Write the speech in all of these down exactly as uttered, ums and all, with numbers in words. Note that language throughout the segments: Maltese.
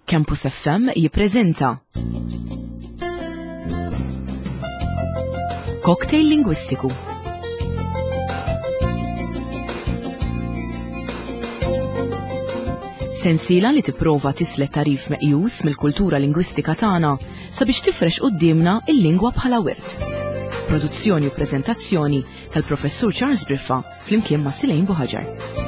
Campus F M jippreżenta Cocktail Lingwistiku. Sensiela li tipprova tislet tarif meqjus mill-kultura lingwistika tagħna sabiex tifrex qudiemna il-lingwa bħala wirt. Produzzjoni u preżentazzjoni tal-Professur Charles Briffa flimkien ma' Silejn Buħaġar.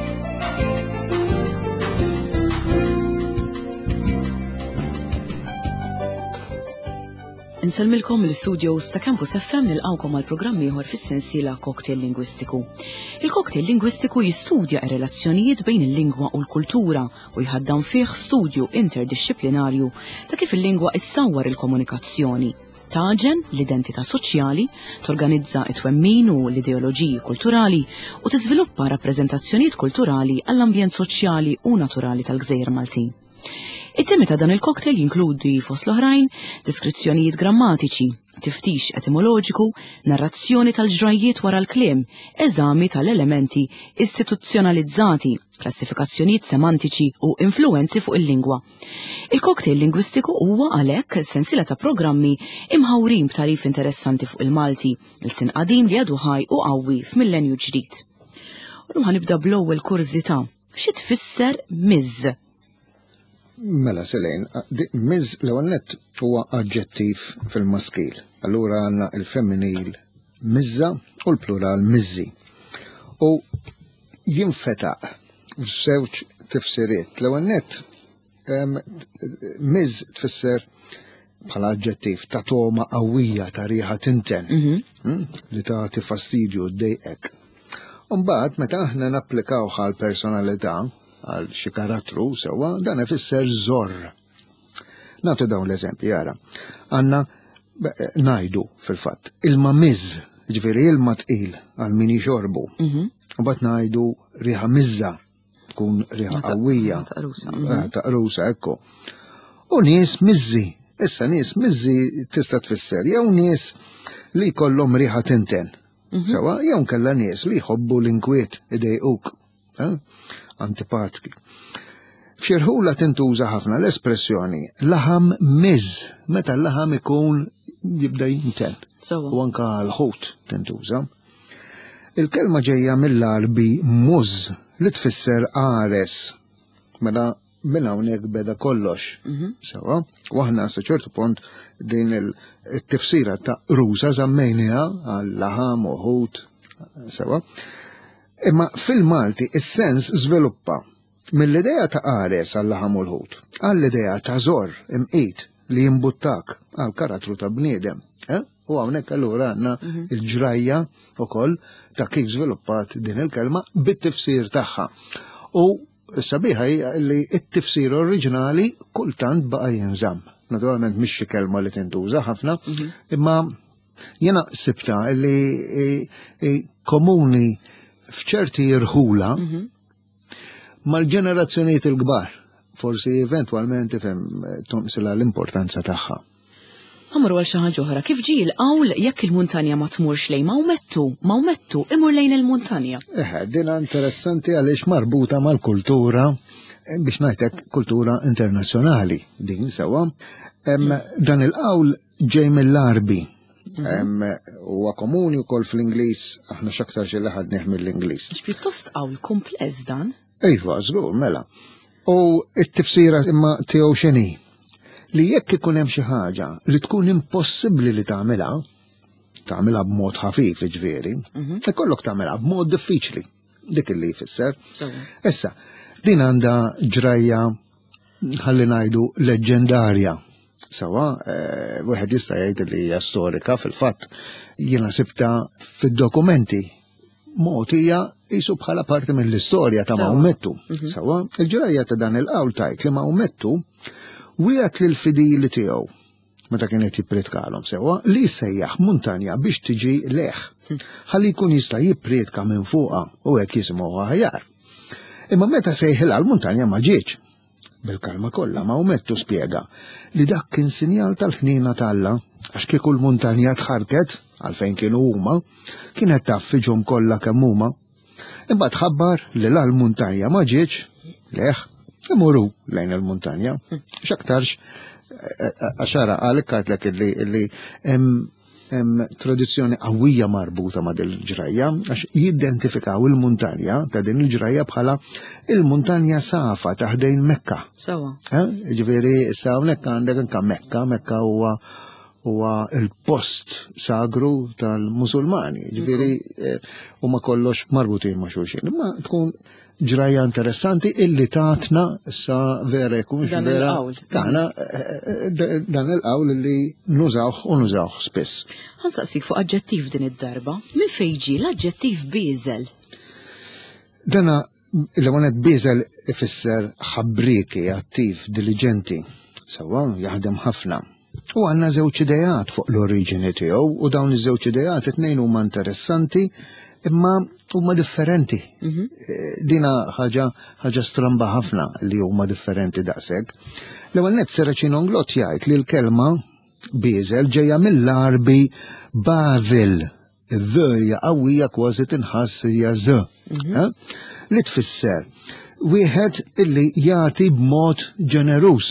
Inselmilkom l-studios ta' Campus F M nilqawkom għal programm ieħor fis-sensiela Cocktail Lingwistiku. Il-cocktail lingwistiku jistudja r-relazzjonijiet bejn il-lingwa u l-kultura u jħaddam fih studju interdixxiplinarju ta' kif il-lingwa issawwar il-komunikazzjoni, taġen l-identità soċjali, torganizza t-twemmin u l-ideoloġiji kulturali u tiżviluppa rappreżentazzjonijiet kulturali għall-ambjent soċjali u naturali tal-Gżejjer Maltin. It-temi ta' dan il-cocktail jinkludi fost l-oħrajn deskrizzjonijiet grammatiċi, tiftix etimoloġiku, narrazzjoni tal-ġrajiet wara l-kliem, eżami tal-elementi istituzzjonalizzati, klassifikazzjonijiet semantiċi u influenzi fuq il-lingwa. Il-cocktail lingwistiku huwa għalhekk sensiela ta' programmi imħawrin b'tarif interessanti fuq il-Malti, il-sin qadim li għadu ħaj u qawwi f'millenju ġdid. U ħanibda bl-ewwel kurżità. Xi tfisser miż? Mela Silejn, miż l-ewwel nett huwa aġġettiv fil-maskil. Allura għandna il-femminil miżza u l-plural miżzi. U jinfetaq f'żewġ tifsiriet. L-ewwel nett miż tfisser bħala aġġettiv ta' toma qawwija ta' riħa tinten li tagħti fastidju ddejqek. U mbagħad meta aħna napplikawha għal personalità għal xi karattru sewwa dan ifisser żorr. Nagħtu dawn l-eżempji jara. Għandna ngħidu fil-fatt ilma miż, ġifieri ilma tqil għal min jixorbu. U mbagħad ngħidu riħa miżza tkun riħa qawwija. Taqrusa ekku. U nies miżzi. Issa nies miżzi tista' tfisser jew nies li jkollhom riħa tinten. Sewwa jew kellha nies li jħobbu l-inkwiet idejquk. Antipatiki. F'xirħula tintuża ħafna l-espressjoni laħam miż, meta l-laħam ikun jibda jinten. U anka l-ħut tintuża. Il-kelma ġejja mill-Arbi muż li tfisser qares. Mela minn hawnhekk beda kollox. Sewa, u aħna sa ċertu punt din il-tifsira ta' rusa żammejniha għal laħam u ħut. Sewa. Imma fil-Malti is-sens żviluppa mill-idea ta' qares għall-laħam u l-ħut għall-idea ta' żorr imqit li jimbuttak għal karattru ta' bniedem. U hawnhekk allura għandna l-ġrajja wkoll ta' kif żviluppat din il-kelma bit-tifsir tagħha. U sabiħa li t-tifsir oriġinali kultant baqa' jinżamm. Naturalment mhix xi kelma li tintuża ħafna, imma jiena sibta li komuni f'ċerti irħula mal-ġenerazzjonijiet il-kbar. Forsi eventwalment ifhem tonqsilha l-importanza tagħha. Amru għal xi ħaġa oħra, kif ġie l-qawl jekk il-muntanja ma tmurx lejn Mawmettu, Mawmettu imur lejn il-muntanja. Eħe, din interessanti għaliex marbuta mal-kultura biex ngħidlek kultura internazzjonali din sewwa. Dan il-qawl ġej mill-Arbi. Huwa komuni wkoll fl-Ingliż, aħna x'aktar xi laħad neħmi l-Ingliż. Pjuttost qawl kumpless dan? Iva, żgur, mela. U t-tifsira imma tiegħu x'inhi? Li jekk ikun hemm xi ħaġa li tkun impossibbli li tagħmilha, tagħmilha b'mod ħafif jiġifieri, ikollok tagħmilha b'mod diffiċli. Dik illi jfisser. Issa, din għandha ġrajja ħalli ngħidu leġġendarja. Sawa, wieħed jista' jgħid li hija storika fil-fatt jiena sibta fid-dokumenti mogħtija qisu bħala parti mill-istorja ta' Mawmettu. Sawa, il-ġrajja ta' dan il-qawl tajt li Mawmettu wieqed lil fidili tiegħu meta kien qed jippretkalhom sewwa li jsejjaħ muntanja biex tiġi leħ ħalli jkun jista' jippretka minn fuqha u hekk jisimgħu aħjar. Imma meta sejħilha l-muntanja ma ġietx. Bil-kalma kollha Mawmettu spjega li dak kien sinjal tal-ħnina talla għax kieku l-muntanja tħarket għalfejn kienu huma kienet taf fiġhom kollha kemm huma. Imbagħad ħabbar li l-muntanja ma ġietx leħ imorru lejn il-muntanja. X'aktarx għaxara għalek għatlek illi hemm tradizzjoni qawwija marbuta ma' din il-ġrajja għax jidentifikaw il-muntanja ta' din il-ġrajja bħala il-muntanja safa taħdejn Mekka. Sawa. Ġifieri issa hawnhekk għandek anke Mekka, Mekka huwa huwa il-post sagru tal-Musulmani. Ġifieri huma kollox marbutin ma' xulxin. Imma tkun ġrajja interessanti illi tatna issa vera jkun vera tagħna dan il-qawl li nużawh u nużawh spiss. Ħansaqsik fuq aġġettiv din id-darba. Min fejn ġie l-aġġettiv bieżel? Dana il-għonet bieżel ifisser ħabbriki, attiv, diligenti. Sawa, jaħdem ħafna. U għanna żewġ idejat fuq l-oriġini tiegħu u dawn iż-żewġ idejat it-tnejn huma interessanti imma huma differenti. Dina ħaġa ħaġa stramba ħafna li huma differenti daqshekk. L-ewwel nett Seraċinonglot jgħid li l-kelma bieżel ġejja mill-Arbi Bavel. Id-dhja qawwija kważi tinħass hija z. Li tfisser wieħed illi jagħti b'mod ġenerus.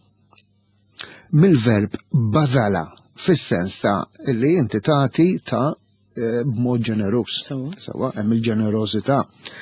Mill-verb badala fis-sens ta' illi inti tagħti ta' b'mod ġenerus. Sawa, hemm il-ġenerosità.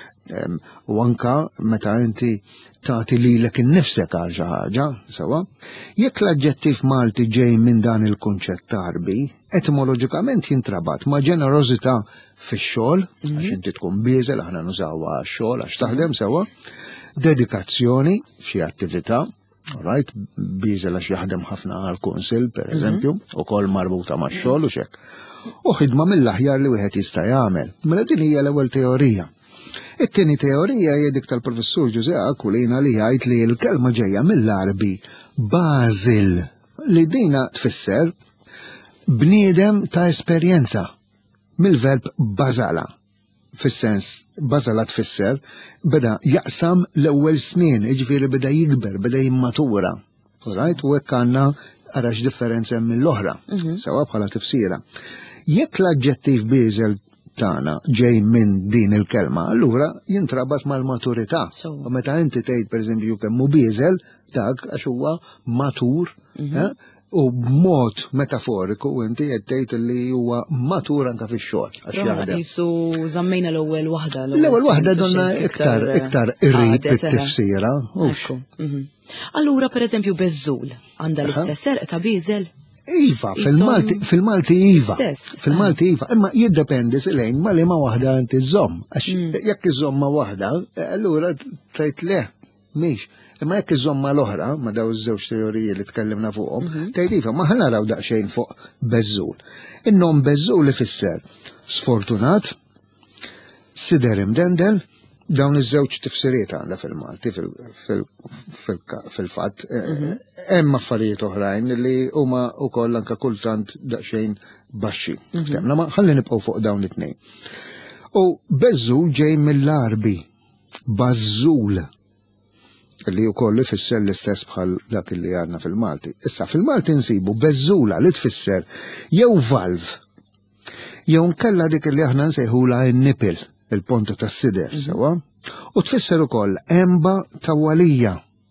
U anka meta inti tagħti lilek innifsek għal xi ħaġa, sawa? Jekk l-aġġettiv Malti ġej minn dan il-kunċett Arbi, etimoloġikament jintrabat ma' ġenerosità fix-xogħol, għax inti tkun bieżel aħna nużawha għax-xogħol għax taħdem sewa, dedikazzjoni f'xi attività, right, bieżel għax jaħdem ħafna għall-kunsil, pereżempju, ukoll marbuta max-xogħol u xekk. U ħidma mill-aħjar li wieħed jista' jagħmel. Mela din hija l-ewwel teorija. It-tieni teorija hija dik tal-professur Ġuse Akulina li jgħid li l-kelma ġejja mill-Arbi Basil li dina tfisser bniedem ta' esperjenza mill-verb bażala. Fis-sens bażala tfisser beda jaqsam l-ewwel snin, jiġifieri beda jikber, beda jimmatura. Right? U hekk għandna għarax differenza mill-oħra, sewa bħala tifsira. Jekk l-aġġettiv bieżel tagħna ġej minn din il-kelma, allura jintrabat mal-maturità. U meta inti tgħid pereżempju kemm hu bieżel dak għax huwa matur, u b'mod metaforiku inti qed tgħid li huwa matur anke fix-xogħol għax jaħdem. Qisu żammejna l-ewwel waħda. L-ewwel waħda donna iktar iktar irrid bit-tifsira. Allura pereżempju Beżżul għandha l-istess serq ta' bieżel? Iva, fil-Malti fil-Malti iva. Fil-Malti iva, imma jiddependi silejn ma li ma waħda inti żomm. Għax jekk iżomma waħda, allura tgħid le, mhix. Imma jekk iżomma l-oħra, ma daw iż-żewġ teoriji li tkellimna fuqhom, tgħid iva, ma ħanaraw daqsxejn fuq Beżżul. In-nom Beżżul ifisser sfortunat, sider imdendel, dawn iż-żewġ tifsiriet għandha fil-Malti fil-fatt. Hemm affarijiet oħrajn li huma wkoll anke kultant daqsxejn baxxi. Ftemna ma ħalli nibqgħu fuq dawn it-tnejn. U Beżżul ġej mill-Arbi Bażżul li wkoll ifisser l-istess bħal dak li għandna fil-Malti. Issa fil-Malti nsibu Beżżula li tfisser jew valv jew nkella dik li aħna nsejħula n-nipil, il-pontu tas-sider, sewa, u tfisser ukoll emba ta' walija.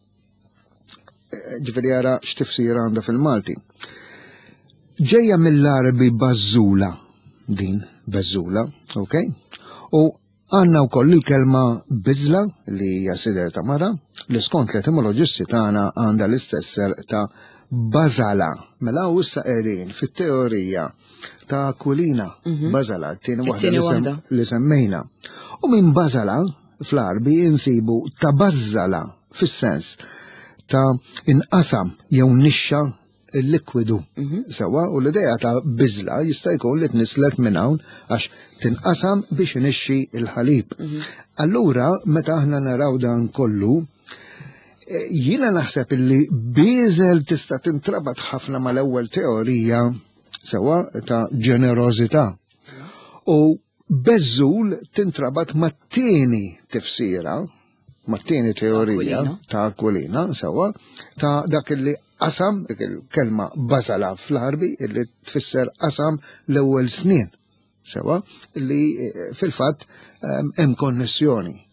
Ġifieri ara x'tifsir għandha fil-Malti. Ġejja mill-Arbi Bażżula din, Beżżula, ok? U għandna wkoll il-kelma biżla li hija sider ta' mara, li skont l-etimoloġisti tagħna għandha l-istess serq ta' bażala. Mela u issa qegħdin fit-teorija ta' Akulina, bażala, t-tieni waħda li semmejna. U minn bażala fl-Arbi insibu ta' bażala fis-sens ta' inqasam jew nixxa il-likwidu. Sewa, u l-idea ta' biżla jista' jkun li tnislet minn hawn għax tinqasam biex inixxi il-ħalib. Allura meta aħna naraw dan kollu, jiena naħseb illi bieżel tista' tintrabat ħafna mal-ewwel teorija sewa ta' ġenerożità. U Beżżul tintrabat mat-tieni tifsira, mat-tieni teorija ta' Akulina, sewa, ta' dak li qasam, dik il-kelma bażala fl-Arbi, illi tfisser qasam l-ewwel snin, sewa, li fil-fatt hemm konnessjoni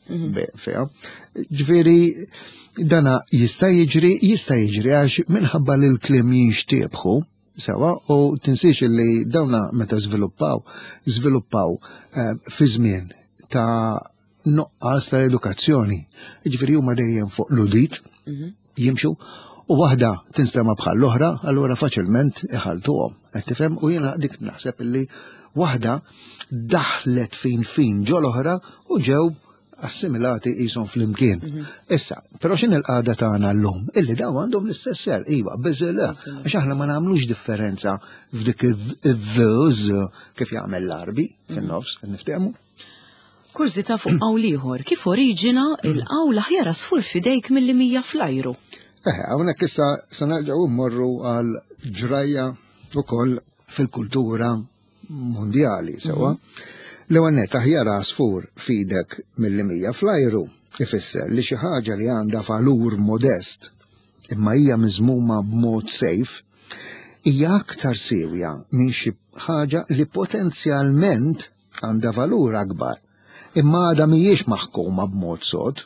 fiha. Ġifieri dana jista' jiġri, jista' jiġri għax minħabba li l-kliem jinxtiebħu sewa u tinsiex li dawna meta żviluppaw, żviluppaw fi żmien ta' noqqas ta' edukazzjoni. Ġifieri huma dejjem fuq l-udit jimxu u waħda tinstema bħal l-oħra, allura faċilment iħaltuhom. Qed tifhem u jiena dik naħseb illi waħda daħlet fin fin ġo l-oħra u ġew assimilati qishom flimkien. Issa, però x'in il-qagħda tagħna llum? Illi daw għandhom l-istess ser, iva, biżilha, għax aħna ma nagħmlux differenza f'dik id-dhoż kif jagħmel l-Arbi fin-nofs, niftehmu. Kurzita fuq qawl ieħor, kif oriġina il-qawl aħjar asfur f'idejk milli mija fl-ajru? Eh, hawnhekk issa se nerġgħu mmorru għal ġrajja ukoll fil-kultura mondjali sewa. L-ewwel nett aħjar asfur f'idek milli mija fl-ajru ifisser li xi ħaġa li għandha valur modest imma hija miżmuma b'mod sejf hija aktar sewja minn xi ħaġa li potenzjalment għandha valur akbar imma għadha mhijiex maħkuma b'mod sod.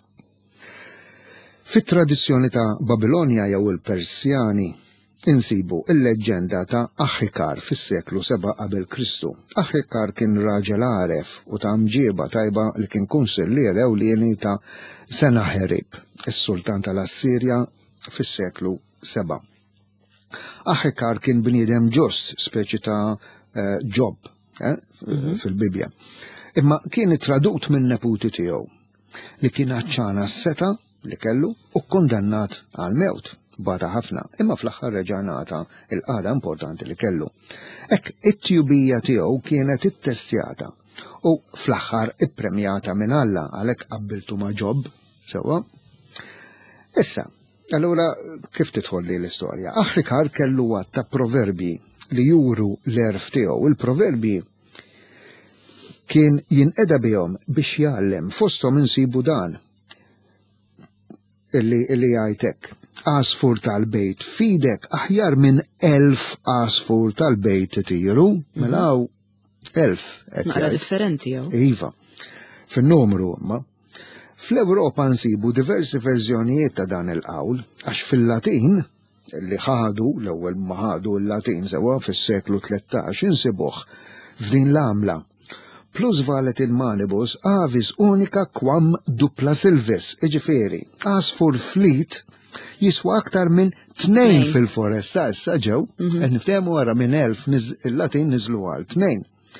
Fit-tradizzjoni ta' Babilonja jew il-Persjani insibu il-leġġenda ta' Aħikar fis-seklu seba' qabel Kristu. Aħikar kien raġel għaref u ta' mġieba tajba li kien kunsillier ewlieni ta' Senaħerib, is-sultan tal-Assirja fis-seklu seba'. Aħikar kien bniedem ġust, speċi ta' ġob eh, fil-Bibja. Imma kien tradut minn neputi tiegħu li kien aċċana s-seta li kellu u kondannat għal mewt. Bata ħafna, imma fl-aħħar reġanata il-qada importanti li kellu. Ek it-tjubija tiegħu kienet ittestjata u fl-aħħar ippremjata minn Alla għalhekk qabbiltu ma' ġob sewwa. Issa, allura kif tidħol li l-istorja? Aħikar kellu għadd ta' proverbi li juru l-erf tiegħu. Il-proverbi kien jinqeda bihom biex jgħallem fosthom insibu dan illi illi jgħidlek għasfur tal-bejt fidek aħjar minn elf għasfur tal-bejt titiru, mela elf. Naqra differenti jew. Iva, fin-numru ma. Fl-Ewropa nsibu diversi verżjonijiet ta' dan il-qawl, għax fil-Latin li ħadu l-ewwel ma ħadu l-Latin sewa fis-seklu tlettax insibuh f'din l-għamla. Plus valet il-manibus avis unika quam dupla silvis, iġifieri, għasfur flit jiswa aktar minn tnejn fil-foresta issa ġew, qed niftehmu wara minn elf il-Latin niżlu għal tnejn.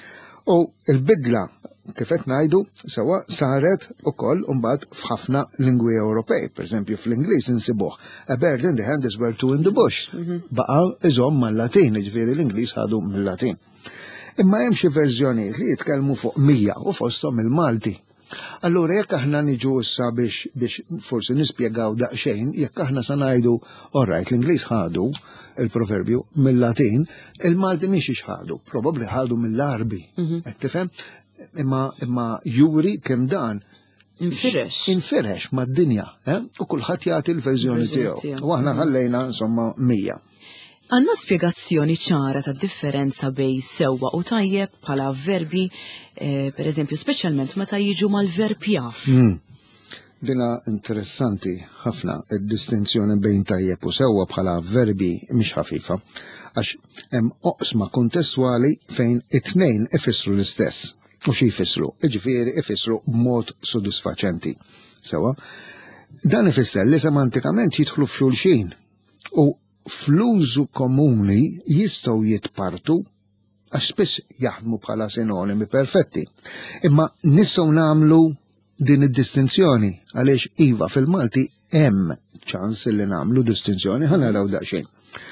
U l-bidla kif qed ngħidu sewa saret ukoll imbagħad f'ħafna lingwi Ewropej, pereżempju fl-Ingliż insibuh a bird in the hand is worth two in the bush. Baqa' iżomm mal-Latin, jiġifieri l-Ingliż ħadu mill-Latin. Imma hemm xi verżjonijiet li jitkellmu fuq mija u fosthom il-Malti. Allura jekk aħna niġu issa biex biex forsi nispjegaw daqsxejn, jekk aħna se ngħidu orajt l-Ingliż ħadu il-proverbju mill-Latin, il-Malti mhix ħadu, probabbli ħadu mill-Arbi. Qed tifhem? Imma imma juri kemm dan infirex. Infirex mad-dinja, eh? U kulħadd jagħti l-verżjoni tiegħu. U aħna ħallejna insomma mija. Għanna spiegazzjoni ċara ta' differenza bej sewwa u tajjeb bħala verbi, eh, per eżempju, speċjalment meta jiġu mal-verb jaf. Mm. Dina interessanti ħafna id-distinzjoni bejn tajjeb u sewwa bħala verbi mhix ħafifa, għax hemm oqsma kontestwali fejn it-tnejn ifissru l-istess. U xi jfissru? Jiġifieri ifissru b'mod sodisfaċenti. Sewwa, dan ifisser li semantikament jidħlu f'xulxin u fl-użu komuni jistgħu jitpartu għax spiss jaħdmu bħala sinonimi perfetti. Imma nistgħu nagħmlu din id-distinzjoni għaliex iva fil-Malti hemm ċans li nagħmlu distinzjoni ħa naraw daqsxejn.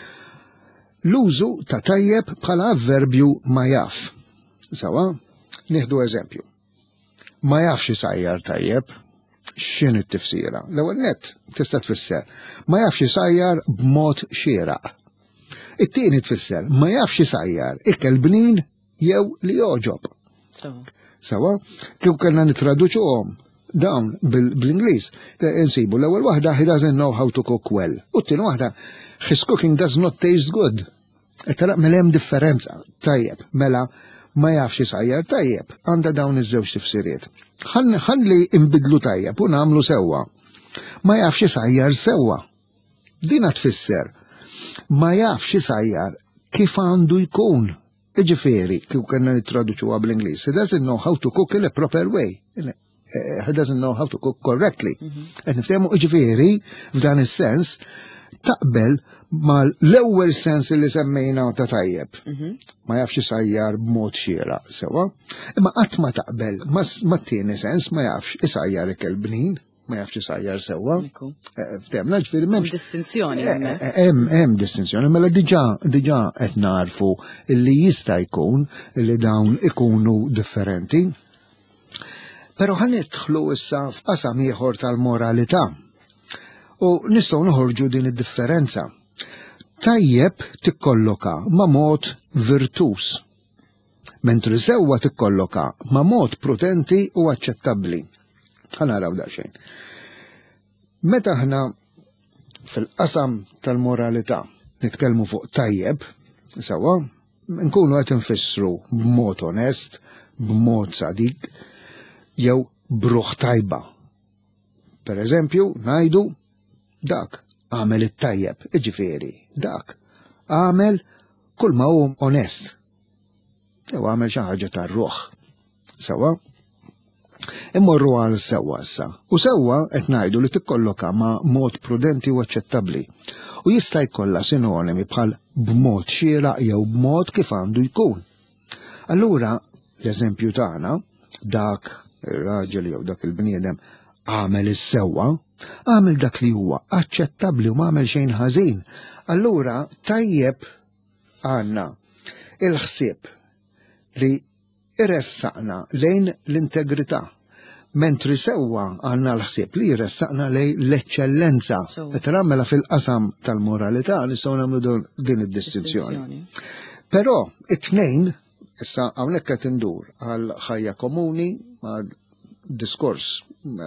L-użu ta' tajjeb bħala avverbju ma jaf. Sawa, nieħdu eżempju. Ma jafx isajjar tajjeb. X'in it-tifsira? L-ewwel nett tista' tfisser ma jafx isajjar b'mod xieraq. It-tieni tfisser ma jafx isajjar ikel bnin jew li joġob. Sawa? Kif kellna nittraduċuhom dawn bil-Ingliż, insibu l-ewwel waħda he doesn't know how to cook well. U t-tieni waħda his cooking does not taste good. Qed taraq mela hemm differenza. Tajjeb, mela ma jafx isajjar tajjeb, għandha dawn iż-żewġ tifsiriet. Ħalli imbidlu tajjeb u nagħmlu sewwa. Ma jafx isajjar sewwa. Dina tfisser ma jafx isajjar kif għandu jkun. Iġifieri, kif kellna nittraduċuha bl-Ingliż. He doesn't know how to cook in a proper way. He doesn't know how to cook correctly. Qed niftehmu iġifieri f'dan is-sens taqbel mal-ewwel sens li semmejna ta' tajjeb. Ma jafx isajjar b'mod xieraq sewa, imma qatt ma taqbel ma t-tieni sens ma jafx isajjar ikel bnin, ma jafx isajjar sewa. Ftemna ġifieri m'hemmx distinzjoni. Hemm hemm distinzjoni, mela diġà diġà qed narfu li jista' jkun li dawn ikunu differenti. Però ħanidħlu issa f'qasam ieħor tal-moralità. U nistgħu noħorġu din id-differenza. Tajjeb tikkolloka ma' mod virtuż, mentri sewwa tikkolloka ma' mod prudenti u aċċettabbli. Ħanaraw daqsxejn. Meta aħna fil-qasam tal-moralità nitkellmu fuq tajjeb, sewwa, nkunu qed infissru b'mod onest, b'mod sadiq, jew bruħ tajba. Per eżempju, ngħidu dak għamel it-tajjeb, iġifieri, dak għamel kull ma hu onest. Jew għamel xi ħaġa tar-ruħ. Sewwa? Immorru għal sewwa issa. U sewwa qed ngħidu li tikkolloka ma' mod prudenti u aċċettabbli. U jista' jkollha sinonimi bħal b'mod xieraq jew b'mod kif għandu jkun. Allura l-eżempju tagħna dak ir-raġel jew dak il-bniedem għamel is-sewwa, għamel dak li huwa aċċettabbli u m'għamel xejn ħażin. Allura tajjeb għandna il-ħsieb li irressaqna lejn l-integrità, mentri sewwa għandna l-ħsieb li jressaqna lejn l-eċċellenza. Meta nagħmilha fil-qasam tal-moralità nistgħu nagħmlu din id-distinzjoni. Però it-tnejn issa hawnhekk qed indur għal ħajja komuni ma' diskors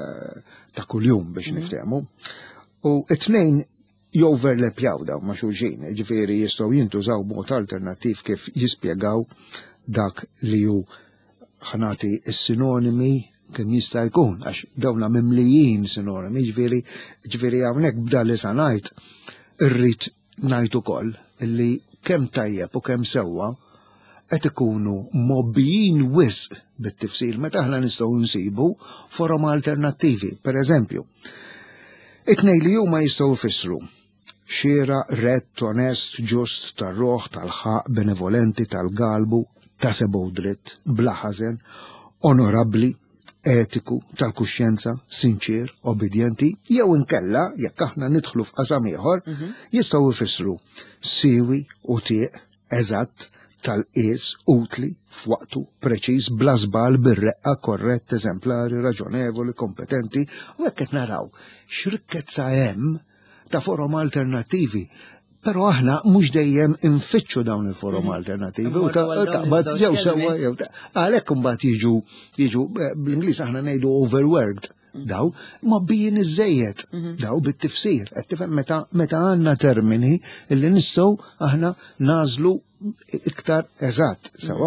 ta' kuljum biex niftehmu. U it-tnejn joverlepjaw daw ma' xulxin, ġifieri jistgħu jintużaw b'mod alternattiv kif jispjegaw dak li hu ħanati s-sinonimi kemm jista' jkun, għax dawna mimlijin sinonimi, ġifieri ġifieri hawnhekk bda li sa ngħid irrid ngħid ukoll illi kemm tajjeb u kemm sewwa qed ikunu mobbijin wisq bit-tifsir meta aħna nistgħu nsibu forom alternattivi. Pereżempju, it-tnejn li huma jistgħu jfissru xiera, rett, onest, ġust, tar-roħ, tal-ħaq, benevolenti, tal-galbu, ta' sebu dritt, bla ħażen, onorabbli, etiku, tal-kuxjenza, sinċir, obedjenti, jew inkella jekk aħna nidħlu f'qasam ieħor, jistgħu jfissru siewi u tieq, eżatt, tal-qies, utli, f'waqtu, preċiż, bla żball, bir-reqqa, korrett, eżemplari, raġonevoli, kompetenti, u hekk qed naraw x'rikkezza hemm ta' forom alternattivi. Però aħna mhux dejjem infittxu dawn il-forom alternattivi u taqbad jew sewwa jew għalhekk imbagħad jiġu jiġu bl-Ingliż aħna ngħidu overworked. Daw mobbijin iż-żejjed, daw bit-tifsir. Qed tifhem meta meta għandna termini illi nistgħu aħna nażlu iktar eżatt, sewa.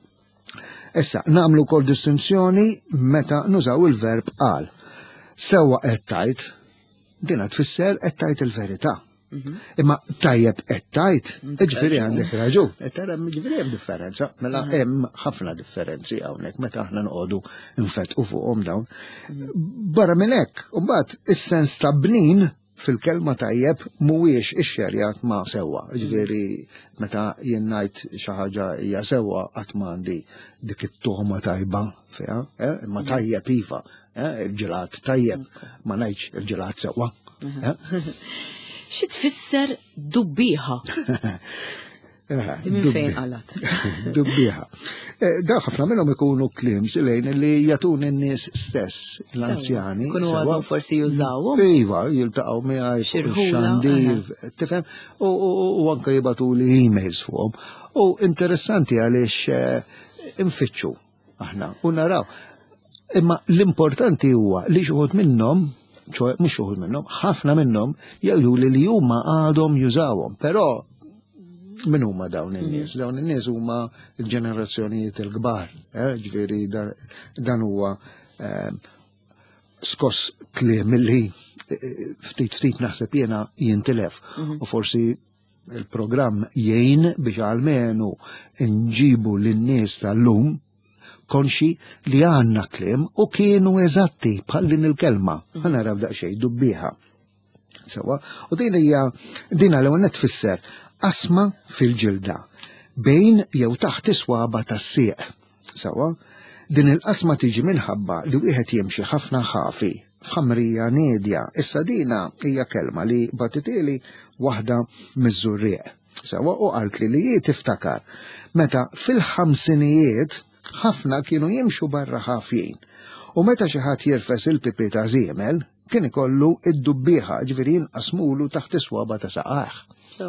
Issa, nagħmlu wkoll distinzjoni meta nużaw il-verb qal. Sewwa qed tgħid, din tfisser qed tgħid il-verità. Imma tajjeb qed tgħid, ġifieri għandek raġun. Qed tara ġifieri hemm differenza, mela hemm ħafna differenzi hawnhekk meta aħna nqogħdu nfettqu fuqhom dawn. Barra minn hekk, imbagħad is-sens ta' bnin fil-kelma tajjeb mhuwiex ix-xerjat ma' sewwa. Ġifieri meta jien ngħid xi ħaġa hija sewwa qatt m'għandi dik it-tuħma tajba fiha, imma tajjeb iva, il-ġilat tajjeb, ma ngħidx il-ġilat sewwa. Xi tfisser dubbieħa? Di minn fejn qalat? Dubbieħa. Da ħafna minnhom ikunu klims lejn li jagħtuni n-nies stess, l-anzjani. Kunu għadhom forsi jużawhom? Iva, jiltaqgħu miegħi fuq ix-xandir, tifhem, u anke jibatuli emails fuqhom. U interessanti għaliex infittxu aħna u naraw. Imma l-importanti huwa li xi wħud minnhom ċoħe mux uħud minnom, ħafna minnom jgħidu li li huma għadhom jużawhom, però min huma dawn in-nies? Dawn in-nies huma l-ġenerazzjonijiet il-kbar, ġifieri dan huwa skoss kliem milli ftit ftit naħseb jiena jintilef u forsi il-programm jgħin biex għalmenu nġibu lin-nies tal-lum konxi li għandna kliem u kienu eżatti bħal din il-kelma. Ħanaraw daqsxejn dubbieħa. Sewa, u din hija din għal tfisser asma fil-ġilda bejn jew taħt iswaba tas-sieq. Sewa, din il-qasma tiġi minħabba li wieħed jimxi ħafna ħafi f'ħamrija nedja. Issa dina hija kelma li batitili waħda miż-żurrieq. Sewa, u qalt li li jie tiftakar meta fil-ħamsinijiet ħafna kienu jimxu barra ħafjien. U meta xi ħadd jirfes il-pipi ta' żiemel, kien ikollu id-dubbieħa, ġifieri jinqasmulu taħt iswaba ta' saqaħ.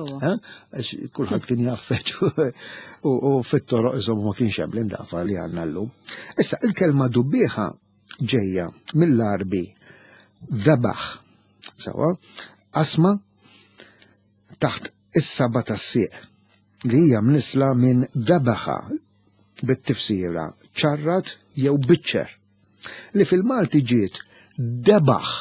Kulħadd kien jaffeċ u fit-toroq iżom ma kienx hemm l-indafa li għandna llum. Issa il-kelma dubbieħa ġejja mill-Arbi dhabaħ, sewa, asma taħt is-saba tas-sieq li hija mnisla minn dhabaħa bit-tifsira ċarrat jew biċċer li fil-Malti ġiet debaħ.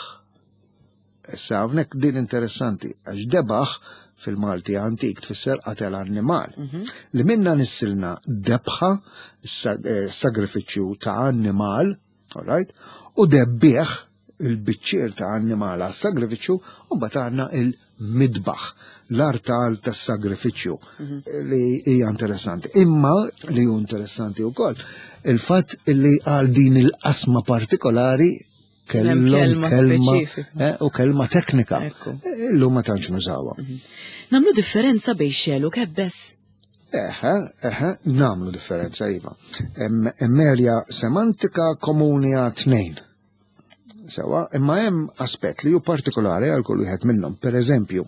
Issa hawnhekk din interessanti għax debaħ fil-Malti antik tfisser qatel annimal. Li minna nissilna debħa sagrifiċċju ta' annimal, alright, u debbieħ il-biċċier ta' annimal għas sagrifiċċju u mbagħad għandna il-midbaħ l-artal tas-sagrifiċċju li hija interessanti. Imma li hu interessanti wkoll il-fatt li għal din il-qasma partikolari kellhom kelma u kelma teknika. Illum ma tantx nużawha. Nagħmlu differenza bejn xel u kebbes? Eħe, eħe, nagħmlu differenza iva. Hemm erja semantika komuni għat tnejn. Sewa, imma hemm aspett li hu partikolari għal kull wieħed minnhom. Pereżempju,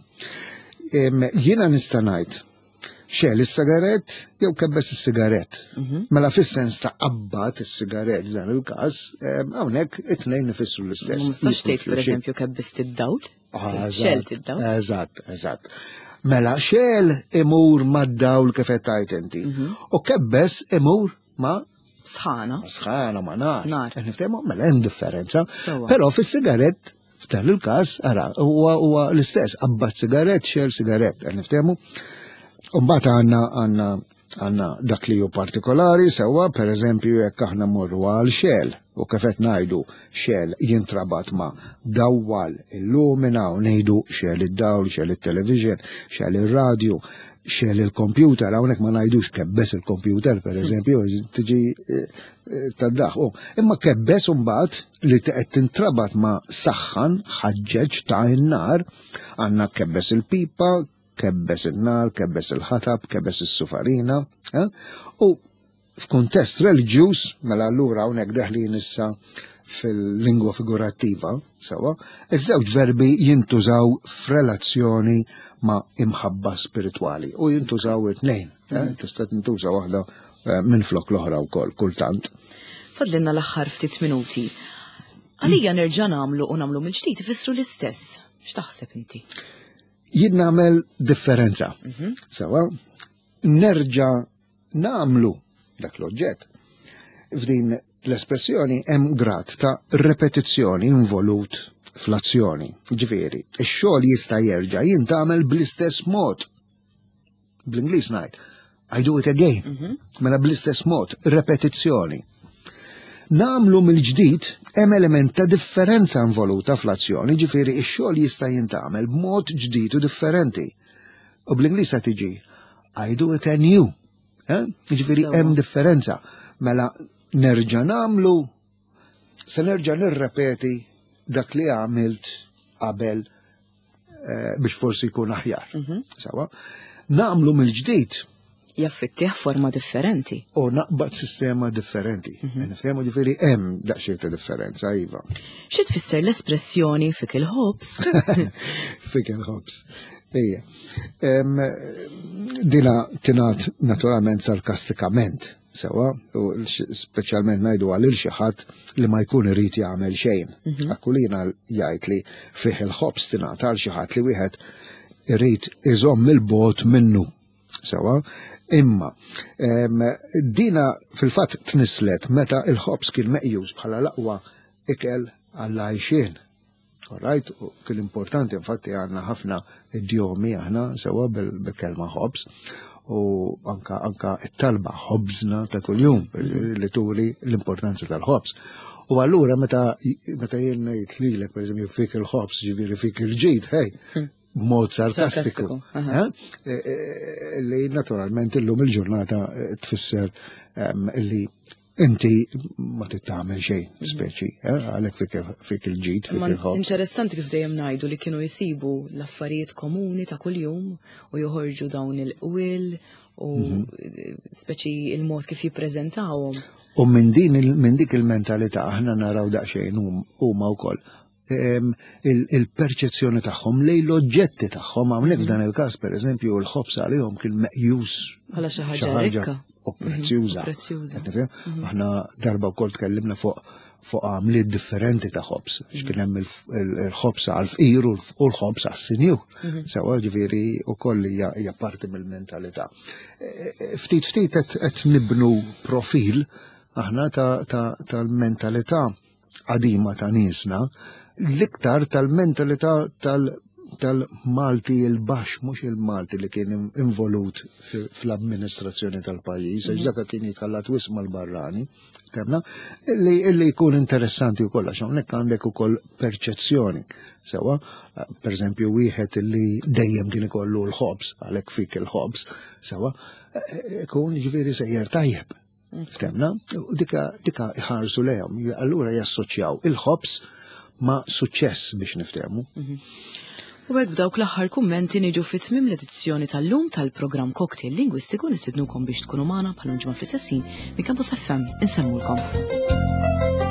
jiena nista' ngħid xel is-sigarett jew kebbes is-sigarett. Mela fis-sens ta' qabbad is-sigarett f'dan il-każ, hawnhekk it-tnejn nifissru l-istess. Ma nistax tgħid pereżempju kebbes tid-dawl? Xel tid-dawl? Eżatt, eżatt. Mela xel imur mad-dawl kif qed tgħid inti. U kebbes imur ma' sħana. Sħana ma' nar. Nar. Niftehmu mela hemm differenza. Però fis-sigarett f'dan il-każ ara huwa l-istess qabbad sigarett xel sigarett. Niftehmu. Mbagħad għandna għandna għandna dak li hu partikolari sewwa pereżempju jekk aħna mmorru għal xel u kif qed ngħidu xel jintrabat ma' dawwal illumina u ngħidu xel id-dawl, xel it-television, xel ir-radju, xel il-kompjuter, hawnhekk ma ngħidux kebbes il-kompjuter pereżempju tiġi tad-daħ. Imma kebbes imbagħad li qed tintrabat ma' saħħan ħaġġeġ ta' in-nar għandna kebbes il-pipa, kebbes il-nar, kebbes il-ħatab, kebbes il-sufarina. U f'kuntest reliġjuż, mela allura hawnhekk daħlin issa fil-lingwa figurattiva, sewa, iż-żewġ verbi jintużaw f'relazzjoni ma' imħabba spiritwali u jintużaw it-tnejn. Tista' tintuża waħda minn flok l-oħra wkoll kultant. Fadlilna l-aħħar ftit minuti. Għalija nerġa' nagħmlu u nagħmlu mill-ġdid ifissru l-istess. X'taħseb inti? Jien nagħmel differenza. Sewa, nerġa' nagħmlu dak l-oġġett. F'din l-espressjoni hemm grad ta' repetizzjoni involut fl-azzjoni. Ġifieri, ix-xogħol jista' jerġa' jintagħmel bl-istess mod. Bl-Ingliż ngħid, I do it again. Mela bl-istess mod, repetizzjoni. Namlu mill-ġdid hemm element ta' differenza involuta fl-azzjoni, ġifieri x-xogħol jista' jintagħmel b'mod ġdid u differenti. U bl-Ingliż qed tiġi I do it anew. Ġifieri hemm differenza. Mela nerġa' nagħmlu se nerġa' nirrepeti dak li għamilt qabel biex forsi jkun aħjar. Sewa. Nagħmlu mill-ġdid jaffittih forma differenti. U naqbad sistema differenti. Niftehmu ġifieri hemm daqsxejn ta' differenza iva. Xi tfisser l-espressjoni fik il-ħobs? Fik il-ħobs. Ejja. Dina tingħat naturalment sarkastikament, sewa, u speċjalment ngħidu għalil xi ħadd li ma jkun irid jagħmel xejn. Akkulina jgħid li fih il-ħobs tingħat għal xi ħadd li wieħed irid iżomm il-bogħod minnu. Sewa, imma dina fil-fatt tnislet meta il-ħobs kien meqjus bħala l-aqwa ikel għall-għajxien. Alright, kien importanti, infatti għanna ħafna idjomi aħna sewa bil-kelma ħobs u anka anka it-talba ħobżna ta' kuljum li turi l-importanza tal-ħobs. U allura meta meta jien ngħid lilek pereżempju fik il-ħobs, ġifieri fik il-ġid, hej, b'mod sarkastiku. Li naturalment illum il-ġurnata tfisser li inti ma tittamel xejn speċi, għalhekk fik il-ġid, fik il-ħobs. Interessanti kif dejjem ngħidu li kienu jsibu l-affarijiet komuni ta' kuljum u joħorġu dawn il-qwiel u speċi il-mod kif jippreżentawhom. U minn din minn dik il-mentalità aħna naraw daqsxejn huma wkoll il-perċezzjoni tagħhom lejn l-oġġetti tagħhom hawnhekk f'dan il-każ pereżempju l-ħobs għalihom kien meqjus bħala xi ħaġa rikka u prezzjuża. Aħna darba wkoll tkellimna fuq fuq għamliet differenti ta' ħobs, x'kien hemm il-ħobs għall-fqir u l-ħobs għas-sinjur. Sewa ġifieri wkoll hija parti mill-mentalità. Ftit ftit qed nibnu profil aħna tal-mentalità qadima ta' niesna, l-iktar tal-mentalità tal-Malti il-baxx, mhux il-Malti li kien involut fl-amministrazzjoni tal-pajjiż, għax dak kien jitħallat wisq mal-barrani, temna, li jkun interessanti wkoll għax hawnhekk għandek ukoll perċezzjoni. Sewa, pereżempju wieħed li dejjem kien ikollu l-ħobs, għalhekk fik il-ħobs, sewa, ikun ġifieri sejjer tajjeb. Ftemna, u dika iħarsu lejhom, allura jassoċjaw il-ħobs ma' suċċess biex niftehmu. U hekk b'dawk l-aħħar kummenti niġu fit-tmiem l-edizzjoni tal-lum tal-programm Cocktail Lingwistiku nistidnukom biex tkunu magħna bħal ġimgħa fl-istessin minn Campus F M insemmulkom.